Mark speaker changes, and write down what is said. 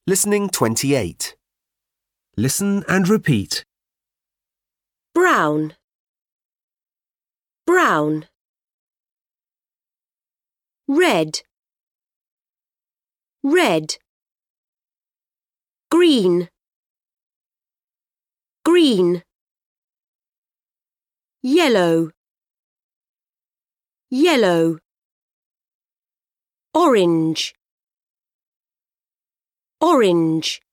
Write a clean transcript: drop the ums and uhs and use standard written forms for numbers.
Speaker 1: Listening 28. Listen and repeat.
Speaker 2: Brown, brown. Red, red. Green, green. Yellow, yellow. Orange, orange.